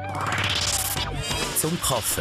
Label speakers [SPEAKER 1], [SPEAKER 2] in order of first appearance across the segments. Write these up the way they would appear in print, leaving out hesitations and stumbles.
[SPEAKER 1] Zum Kaffee.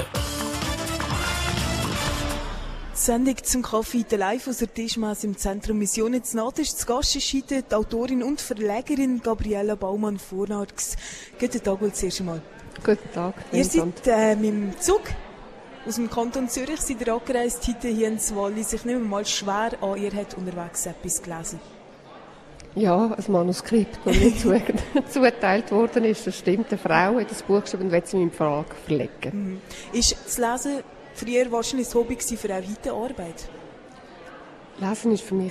[SPEAKER 2] Die Sendung zum Kaffee live aus der Tischmesse im Zentrum Mission jetzt Natisch. Zu Gast ist heute die Autorin und Verlegerin Gabriela Baumann-Vornarks. Guten Tag wohl zuerst einmal.
[SPEAKER 3] Guten Tag.
[SPEAKER 2] Ihr seid mit dem Zug aus dem Kanton Zürich seid ihr angereist, heute hier in Wallis. Ich nehme mal schwer an, ihr habt unterwegs etwas gelesen.
[SPEAKER 3] Ja, ein Manuskript, das mir zugeteilt worden ist. Das stimmt, eine Frau hat das Buch geschrieben und will es in meinem Verlag verlegen.
[SPEAKER 2] Ist das Lesen früher wahrscheinlich ein Hobby gewesen für auch heute Arbeit?
[SPEAKER 3] Lesen ist für mich,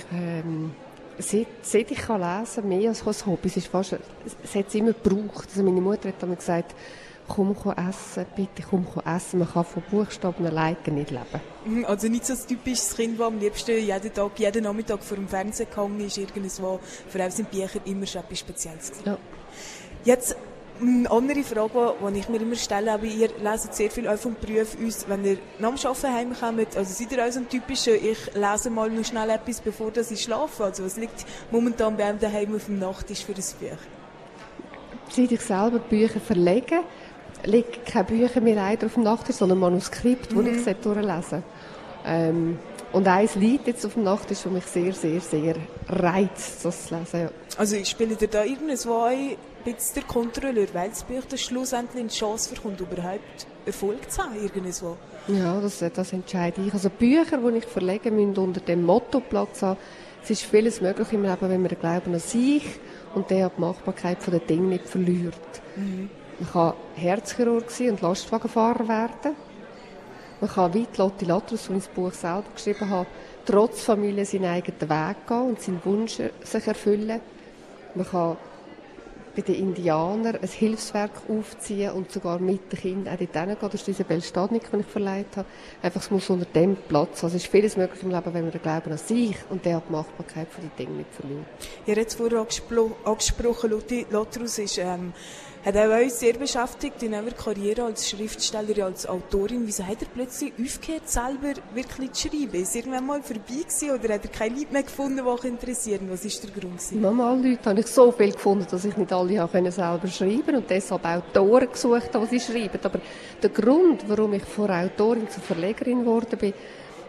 [SPEAKER 3] seit ich kann lesen, mehr als ein Hobby. Es hat es immer gebraucht. Also meine Mutter hat mir gesagt, komm essen, bitte komm essen. Man kann von Buchstaben alleine nicht leben.
[SPEAKER 2] Also nicht so ein typisches Kind, das am liebsten jeden Nachmittag vor dem Fernsehen gehangen ist. Irgendwo. Vor allem sind Bücher immer schon etwas Spezielles gewesen. Ja. Jetzt eine andere Frage, die ich mir immer stelle, aber ihr leset sehr viel auch vom Beruf aus, wenn ihr nach dem Arbeiten heimkommt, also seid ihr auch so ein typischer, ich lese mal noch schnell etwas, bevor ich schlafe? Also was liegt momentan bei einem daheim auf dem Nachttisch für ein Buch?
[SPEAKER 3] Seit ich selber Bücher verlege, liegen keine Bücher mehr leider auf dem Nachttisch, sondern Manuskript, das ich durchlesen sollte. Und eins liegt jetzt auf dem Nachttisch, das mich sehr, sehr, sehr reizt, das zu lesen. Ja.
[SPEAKER 2] Also spielt ihr da irgendwo ein bisschen der Kontrolleur, weil das Buch das schlussendlich eine Chance bekommt, überhaupt Erfolg zu haben irgendwo?
[SPEAKER 3] Ja, das entscheide ich. Also Bücher, die ich verlege, müssen unter dem Motto Platz haben. Es ist vieles möglich im Leben, wenn man den Glauben an sich und die Machbarkeit der Dinge nicht verliert. Man kann Herzchirurg sein und Lastwagenfahrer werden. Man kann wie Lotti Latrus, die ich das Buch selber geschrieben habe, trotz Familie seinen eigenen Weg gehen und seinen Wunsch sich erfüllen. Man kann bei den Indianern ein Hilfswerk aufziehen und sogar mit den Kindern auch dort hingehen. Das ist Isabel Stadnik, die ich verleiht habe. Einfach, es muss unter dem Platz. Also es ist vieles möglich im Leben, wenn man den Glauben an sich und die Machbarkeit von den Dingen nicht verliert.
[SPEAKER 2] Ihr habt es vorher angesprochen, Lotti Latrus ist hat auch uns sehr beschäftigt in eurer Karriere als Schriftstellerin, als Autorin. Wieso hat er plötzlich aufgehört, selber wirklich zu schreiben? Ist irgendwann mal vorbei gewesen oder hat er keine Leute mehr gefunden, die euch interessieren? Was war der Grund?
[SPEAKER 3] Normal Leute habe ich so viel gefunden, dass ich nicht alle selber schreiben konnte und deshalb Autoren gesucht habe, die sie schreiben. Aber der Grund, warum ich von Autorin zur Verlegerin geworden bin,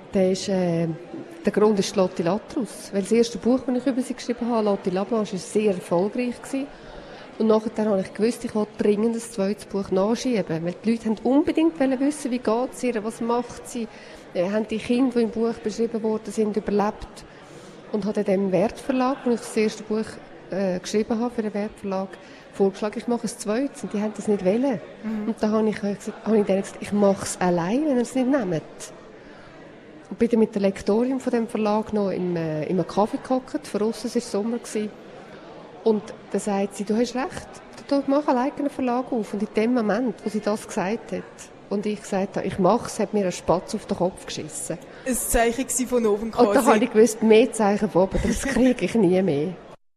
[SPEAKER 3] der Grund ist Lotti Latrus. Weil das erste Buch, das ich über sie geschrieben habe, Lotti Lablanche, war sehr erfolgreich gewesen. Und nachher habe ich gewusst, ich wollte dringend ein zweites Buch nachschieben. Weil die Leute wollten unbedingt wissen, wie geht es ihr, was macht sie. Haben die Kinder, die im Buch beschrieben worden sind, überlebt. Und habe dem Wertverlag, wo ich das erste Buch geschrieben habe für den Wertverlag, vorgeschlagen, ich mache ein zweites. Und die haben das nicht wollen. Und dann habe ich denen gesagt, ich mache es allein, wenn ihr es nicht nehmt. Und bin dann mit der Lektorin von dem Verlag noch in einem Kaffee gehockt. Für uns war es Sommer. Und dann sagt sie, du hast recht, du mach alleine einen Verlag auf. Und in dem Moment, wo sie das gesagt hat und ich gesagt habe, ich mache es, hat mir ein Spatz auf den Kopf geschissen.
[SPEAKER 2] Ein Zeichen von oben quasi.
[SPEAKER 3] Und dann habe ich gewusst, mehr Zeichen von oben, das kriege ich nie mehr.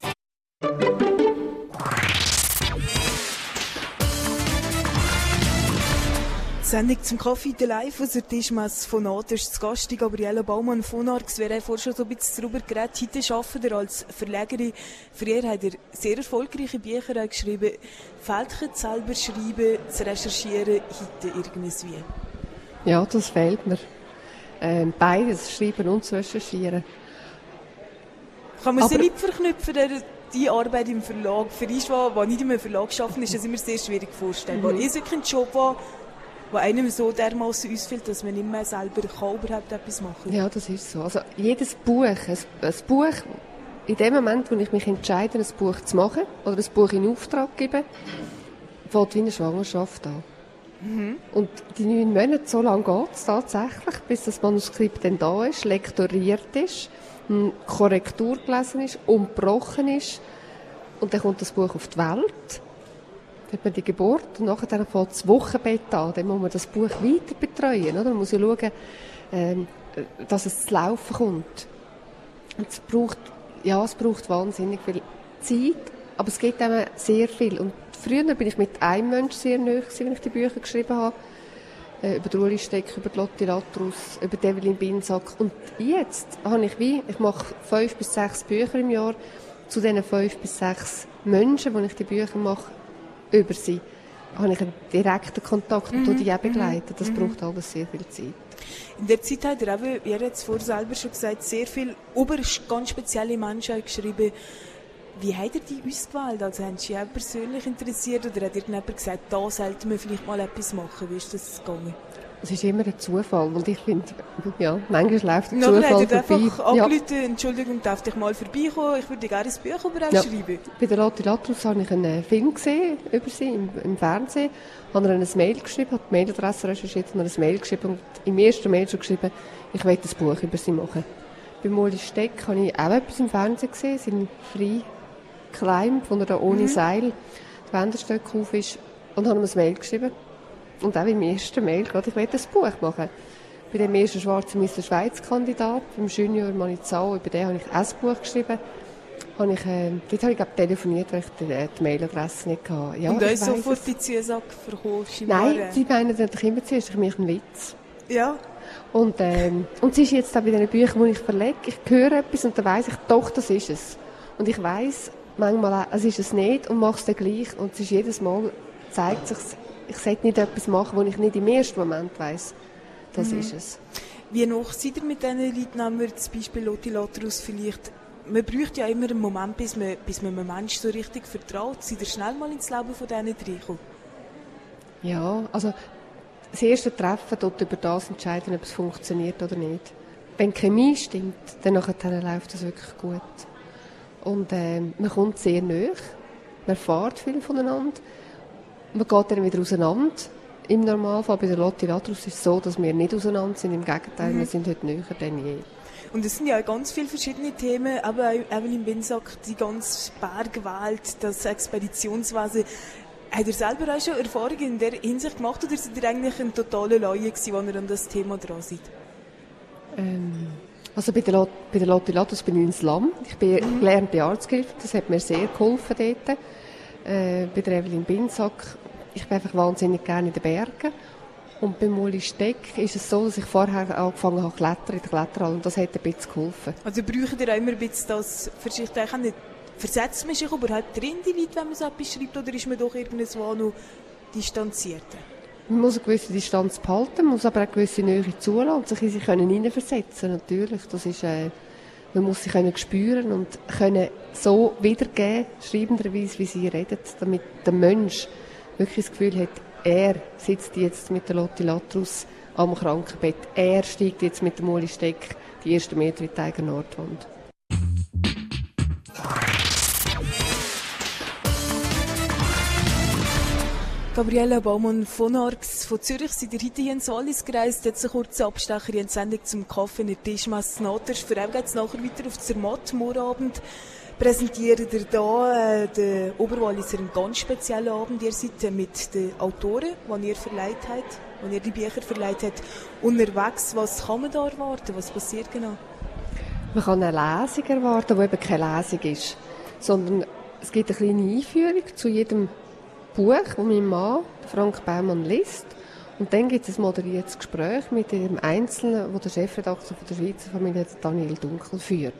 [SPEAKER 2] Die Sendung zum Kaffee live aus der Tischmesse von Natisch. Zu Gast Gabriela Baumann-Vornarks. Wir haben vorhin schon so ein bisschen darüber geredet. Heute arbeitet ihr als Verlegerin. Früher habt ihr sehr erfolgreiche Bücher geschrieben. Fehlt euch selber schreiben, zu recherchieren, heute irgendwie?
[SPEAKER 3] Ja, das fehlt mir. Beides, schreiben und zu recherchieren.
[SPEAKER 2] Kann man sie nicht verknüpfen, die Arbeit im Verlag? Für uns, die nicht in einem Verlag arbeiten, ist das immer sehr schwierig vorstellbar. Ist wirklich ein Job, wo einem so dermassen ausfällt, dass man nicht mehr selber überhaupt etwas machen kann.
[SPEAKER 3] Ja, das ist so. Also jedes Buch, ein Buch, in dem Moment, wo ich mich entscheide, ein Buch zu machen oder ein Buch in Auftrag gebe, fängt wie eine Schwangerschaft an. Und die 9 Monate, so lange geht es tatsächlich, bis das Manuskript dann da ist, lektoriert ist, Korrektur gelesen ist, umgebrochen ist und dann kommt das Buch auf die Welt. Dann hat man die Geburt und nachher fängt das Wochenbett an. Dann muss man das Buch weiter betreuen. Oder? Man muss ja schauen, dass es zu laufen kommt. Und es braucht wahnsinnig viel Zeit, aber es gibt einem sehr viel. Und früher bin ich mit einem Menschen sehr nahe, wenn ich die Bücher geschrieben habe. Über Ueli Steck, über Lotti Latrus, über Evelyn Binsack. Und jetzt habe ich mache 5 bis 6 Bücher im Jahr. Zu diesen 5 bis 6 Menschen, die ich die Bücher mache, über sie, habe ich einen direkten Kontakt und die begleiten. Das braucht alles sehr viel Zeit.
[SPEAKER 2] In der Zeit hat er eben, ihr hat es vorher selber schon gesagt, sehr viel über ganz spezielle Menschen geschrieben. Wie habt ihr die ausgewählt? Also haben Sie auch persönlich interessiert oder hat irgendjemand gesagt, da sollten wir vielleicht mal etwas machen? Wie ist das gegangen?
[SPEAKER 3] Es ist immer ein Zufall und ich finde, ja, manchmal läuft der
[SPEAKER 2] Zufall vorbei.
[SPEAKER 3] einfach
[SPEAKER 2] angerufen, Entschuldigung, darf ich mal vorbeikommen? Ich würde gerne ein Buch über ihn schreiben.
[SPEAKER 3] Bei der Lotti Latrus habe ich einen Film gesehen über sie im Fernsehen. Habe ihr eine Mail geschrieben, habe die Mailadresse recherchiert und eine Mail geschrieben und im ersten Mail schon geschrieben, ich will ein Buch über sie machen. Bei Molly Steck habe ich auch etwas im Fernsehen gesehen, sein Free Climb, wo er da ohne Seil die Wenderstöcke auf ist und habe ihm eine Mail geschrieben. Und auch im ersten Mail gerade, ich will ein Buch machen. Bei dem ersten Schwarzen Mr. Schweiz-Kandidat, beim Junior Manizao, über den habe ich auch ein Buch geschrieben. Dort habe ich telefoniert, weil ich die Mailadresse nicht hatte. Ja,
[SPEAKER 2] und euch sofort die Zusage verkaufen?
[SPEAKER 3] Nein, sie meinen natürlich immer zuerst, ich mache einen Witz.
[SPEAKER 2] Ja.
[SPEAKER 3] Und sie ist jetzt auch bei diesen Büchern, die ich verlege, ich höre etwas und dann weiss ich, doch, das ist es. Und ich weiss manchmal auch, es ist es nicht und mache es dann gleich. Und es ist jedes Mal, zeigt sich, ich sollte nicht etwas machen, wo ich nicht im ersten Moment weiss, das ist es.
[SPEAKER 2] Wie noch seid ihr mit diesen Leuten, nehmen wir zum Beispiel Lotti Latrus vielleicht, man braucht ja immer einen Moment, bis man einem Menschen so richtig vertraut. Seid ihr schnell mal ins Leben von diesen reingekommen?
[SPEAKER 3] Ja, also das erste Treffen dort über das entscheiden, ob es funktioniert oder nicht. Wenn die Chemie stimmt, dann läuft das wirklich gut. Und man kommt sehr nahe, man erfährt viel voneinander. Man geht dann wieder auseinander. Im Normalfall bei der Lotti Latrus ist es so, dass wir nicht auseinander sind. Im Gegenteil, wir sind heute näher denn je.
[SPEAKER 2] Und es sind ja ganz viele verschiedene Themen, aber auch Evelyn Binsack, die ganze Bergwelt, das Expeditionswesen. Habt ihr selber auch schon Erfahrungen in der Hinsicht gemacht oder seid ihr eigentlich ein totaler Laie gewesen, als ihr an das Thema dran seid?
[SPEAKER 3] Also bei der Lotti Latrus bin ich ins Lamm. Ich bin gelernte Arztgehilfe, das hat mir sehr geholfen dort. Bei der Evelyn Binsack, ich bin einfach wahnsinnig gerne in den Bergen. Und bei Molly Steck ist es so, dass ich vorher angefangen habe zu klettern in der Kletterhalle und das hat ein bisschen geholfen.
[SPEAKER 2] Also braucht ihr auch immer ein bisschen das, versetzt man sich überhaupt drin, die Leute, wenn man so etwas schreibt, oder ist man doch irgendwo noch distanzierter?
[SPEAKER 3] Man muss eine gewisse Distanz behalten, man muss aber eine gewisse Nähe zulassen und sich in sich hineinversetzen natürlich. Das ist, man muss sich spüren und können so wiedergeben, schreibenderweise, wie sie reden, damit der Mensch wirklich das Gefühl hat, er sitzt jetzt mit der Lotti Latrus am Krankenbett, er steigt jetzt mit der Molly Steck die ersten Meter in die eigene Nordwand.
[SPEAKER 2] Gabriela Baumann von Arx von Zürich, seid ihr heute hier ins Wallis gereist, jetzt einen kurzen Abstecher in die Sendung zum Kaffee in der Tischmesse Naters. Für euch geht es nachher weiter auf Zermatt, morgenabend. Präsentiert ihr da den Oberwalliser einen ganz speziellen Abend. Ihr seid mit den Autoren, die ihr verleiht habt, die ihr die Bücher verleiht habt, unterwegs. Was kann man da erwarten? Was passiert genau?
[SPEAKER 3] Man kann eine Lesung erwarten, die eben keine Lesung ist, sondern es gibt eine kleine Einführung zu jedem Buch, das mein Mann, Frank Baumann, liest. Und dann gibt es ein moderiertes Gespräch mit dem Einzelnen, das der Chefredakteur von der Schweizer Familie, Daniel Dunkel, führt.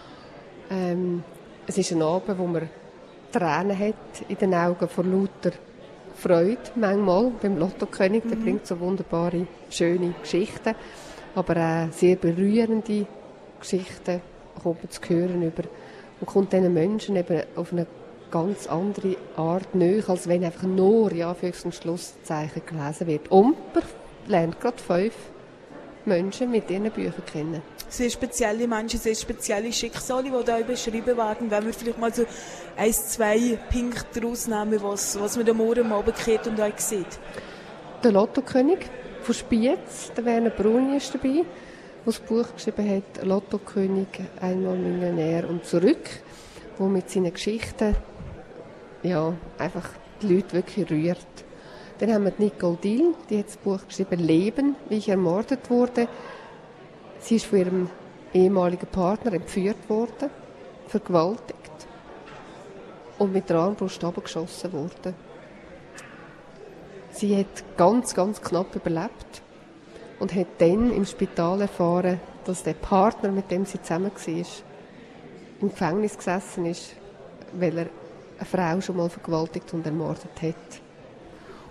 [SPEAKER 3] Es ist ein Abend, wo man Tränen hat in den Augen vor lauter Freude, manchmal beim Lottokönig. Der bringt so wunderbare, schöne Geschichten, aber auch sehr berührende Geschichten kommt man zu hören über und kommt diesen Menschen eben auf eine ganz andere Art näher, als wenn einfach nur ja, Anführungs- und Schlusszeichen gelesen wird. Und man lernt gerade 5 Menschen mit ihren Büchern kennen.
[SPEAKER 2] Sehr spezielle Menschen, sehr spezielle Schicksale, die da beschrieben werden. Wenn wir vielleicht mal so 1-2 Punkte rausnehmen, was man am Morgen runtergeht und euch sieht.
[SPEAKER 3] Der Lottokönig von Spiez, der Werner Bruni ist dabei, der das Buch geschrieben hat, Lottokönig, einmal Millionär und zurück, wo mit seinen Geschichten ja, einfach die Leute wirklich rührt. Dann haben wir Nicole Dill, die hat das Buch geschrieben, Leben, wie ich ermordet wurde. Sie ist von ihrem ehemaligen Partner entführt worden, vergewaltigt und mit der Armbrust abgeschossen worden. Sie hat ganz, ganz knapp überlebt und hat dann im Spital erfahren, dass der Partner, mit dem sie zusammen war, im Gefängnis gesessen ist, weil er eine Frau schon mal vergewaltigt und ermordet hat.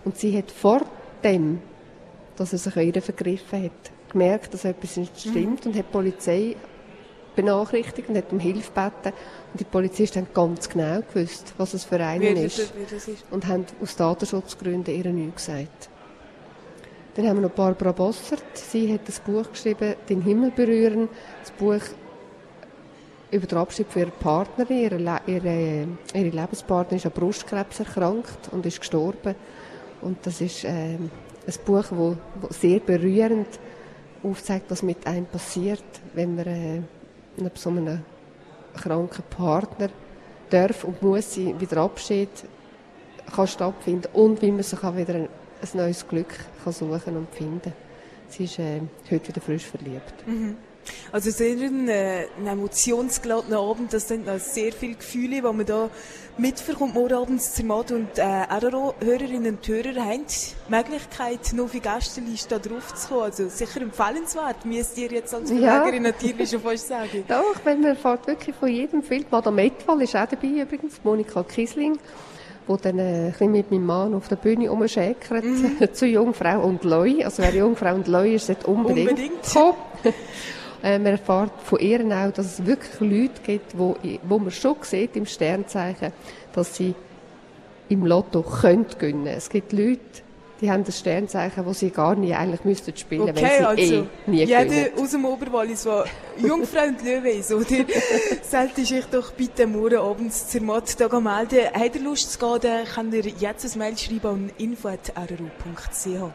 [SPEAKER 3] Und sie hat vor dem, dass er sich an ihr vergriffen hat, gemerkt, dass etwas nicht stimmt und hat die Polizei benachrichtigt und hat um Hilfe gebeten. Und die Polizisten haben ganz genau gewusst, was es für einen ist. Und haben aus Datenschutzgründen ihr nichts gesagt. Dann haben wir noch Barbara Bossert. Sie hat ein Buch geschrieben, «Den Himmel berühren». Das Buch über den Abschied für ihre Partnerin. Ihre Lebenspartnerin ist an Brustkrebs erkrankt und ist gestorben. Und das ist ein Buch, das sehr berührend aufzeigt, was mit einem passiert, wenn man so einen kranken Partner darf und muss sie wieder Abschied kann stattfinden und wie man sich auch wieder ein neues Glück kann suchen und finden. Sie ist heute wieder frisch verliebt.
[SPEAKER 2] Mhm. Also sehr ein emotionsgeladener Abend, das sind noch sehr viele Gefühle, die man da mitverkommt, morgen abends zur Mat. Und Hörerinnen und Hörer haben die Möglichkeit, noch auf die Gästeliste drauf zu kommen. Also sicher empfehlenswert, müsst ihr jetzt als Verlegerin natürlich schon fast sagen.
[SPEAKER 3] Doch, wenn man fährt wirklich von jedem Film. Madame Etwal ist auch dabei übrigens, Monika Kisling, wo dann ein bisschen mit meinem Mann auf der Bühne rumschäkert, zu Jungfrau und Loi. Also wer Jungfrau und Loi ist, sollte unbedingt kommen. Man erfährt von ihr auch, dass es wirklich Leute gibt, wo man schon sieht im Sternzeichen, dass sie im Lotto gewinnen können. Es gibt Leute, die haben das Sternzeichen, das sie gar nie eigentlich müssten spielen, wenn sie nie gewinnen.
[SPEAKER 2] Jeder aus dem Oberwallis, der Jungfrau und Löwe ist, oder? Sollte ich doch bitte morgen abends zur Mat melden. Habt ihr Lust zu gehen, dann könnt ihr jetzt ein Mail schreiben an info@rru.ch.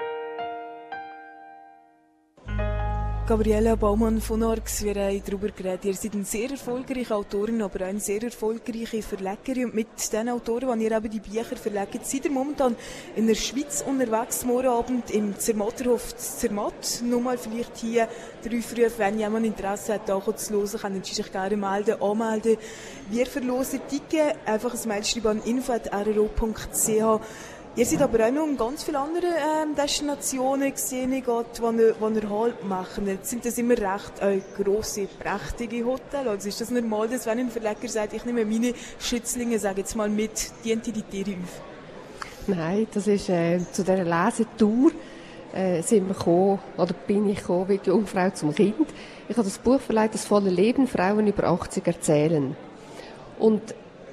[SPEAKER 2] Gabriela Baumann von Arx, wir haben darüber geredet. Ihr seid eine sehr erfolgreiche Autorin, aber auch eine sehr erfolgreiche Verlegerin. Und mit den Autoren, die ihr eben die Bücher verlegt, seid ihr momentan in der Schweiz unterwegs, morgen Abend im Zermatterhof Zermatt. Nur mal vielleicht hier der Aufruf, wenn jemand Interesse hat, da zu hören, können Sie sich gerne anmelden. Wir verlosen Tickets, einfach ein Mail schreiben an info@rro.ch. Ihr seid aber auch noch in ganz vielen anderen Destinationen gesehen, wo ihr Halt machen. Jetzt sind das immer recht grosse, prächtige Hotels. Also ist das normal, dass wenn ein Verleger sagt, ich nehme meine Schützlinge, sage jetzt mal mit, dient die Tiere auf?
[SPEAKER 3] Nein, das ist zu dieser Lesetour sind wir gekommen, oder bin ich gekommen, wie die Jungfrau zum Kind. Ich habe das Buch verleiht, «Das volle Leben, Frauen über 80 erzählen». Und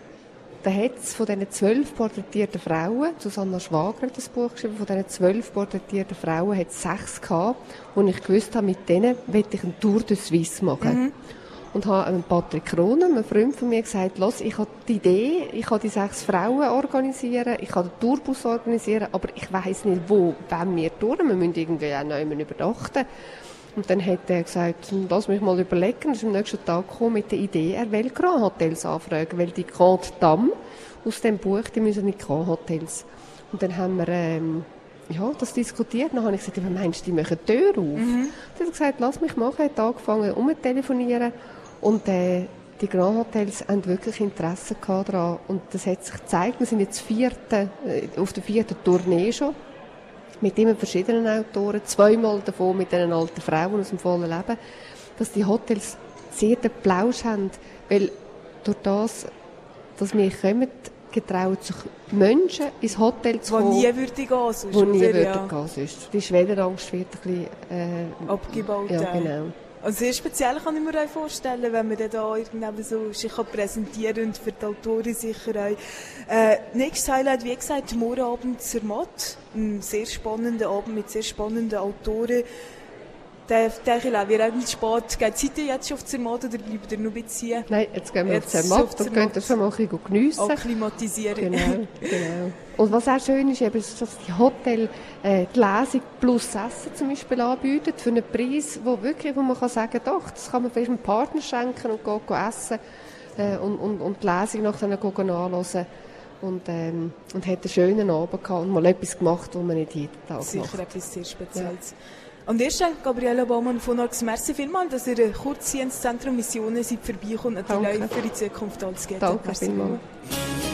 [SPEAKER 3] da hat es von diesen 12 porträtierten Frauen, Susanna Schwager hat das Buch geschrieben, von diesen 12 porträtierten Frauen hat es 6 gehabt, wo ich gewusst habe, mit denen will ich eine Tour de Suisse machen. Mhm. Und habe Patrick Krohn, einem Freund von mir, gesagt, los, ich habe die Idee, ich kann die 6 Frauen organisieren, ich kann den Tourbus organisieren, aber ich weiss nicht, wo wollen wir touren, wir müssen irgendwie auch noch jemanden übernachten. Und dann hat er gesagt, lass mich mal überlegen. Er ist am nächsten Tag gekommen mit der Idee, er will Grand Hotels anfragen, weil die Grande Dame aus dem Buch, die müssen nicht Grand Hotels. Und dann haben wir das diskutiert. Dann habe ich gesagt, was meinst du, die machen die Tür auf? Mhm. Dann hat er gesagt, lass mich machen. Er hat angefangen umzutelefonieren. Und die Grand Hotels haben wirklich Interesse daran. Und das hat sich gezeigt, wir sind jetzt auf der 4. Tournee schon. Mit immer verschiedenen Autoren, 2-mal davon mit diesen alten Frauen aus dem vollen Leben, dass die Hotels sehr den Plausch haben, weil durch das, dass wir kommen, getrauen sich Menschen ins Hotel zu kommen,
[SPEAKER 2] die nie würden gehen
[SPEAKER 3] sonst. Die Schwellenangst wird ein bisschen
[SPEAKER 2] abgebaut.
[SPEAKER 3] Ja, genau.
[SPEAKER 2] Also sehr speziell kann ich mir auch vorstellen, wenn man dann da irgendwie so sich präsentieren und für die Autoren sicher auch. Nächstes Highlight, wie gesagt, morgen Abend Zermatt. Ein sehr spannender Abend mit sehr spannenden Autoren. Der wird auch nicht spät. Seid ihr jetzt schon auf Zermatt oder bleibt ihr noch ein bisschen?
[SPEAKER 3] Nein, jetzt gehen wir auf Zermatt und könnt ihr schon mal ein bisschen geniessen.
[SPEAKER 2] Akklimatisieren.
[SPEAKER 3] Genau. Und was auch schön ist, ist, dass die Hotel die Lesung plus Essen zum Beispiel anbieten, für einen Preis, wo man kann sagen, doch, das kann man vielleicht einem Partner schenken und gehen essen und die Lesung nachher anhören. Und hat einen schönen Abend gehabt und mal etwas gemacht, was man nicht jeden Tag macht.
[SPEAKER 2] Sicher etwas sehr Spezielles. Ja. Und erst Gabriela Baumann von Arx, merci vielmals, dass ihr kurz hier ins Zentrum Missionen seid vorbeikommt und die Leute für die Zukunft alles geht.
[SPEAKER 3] Danke vielmals.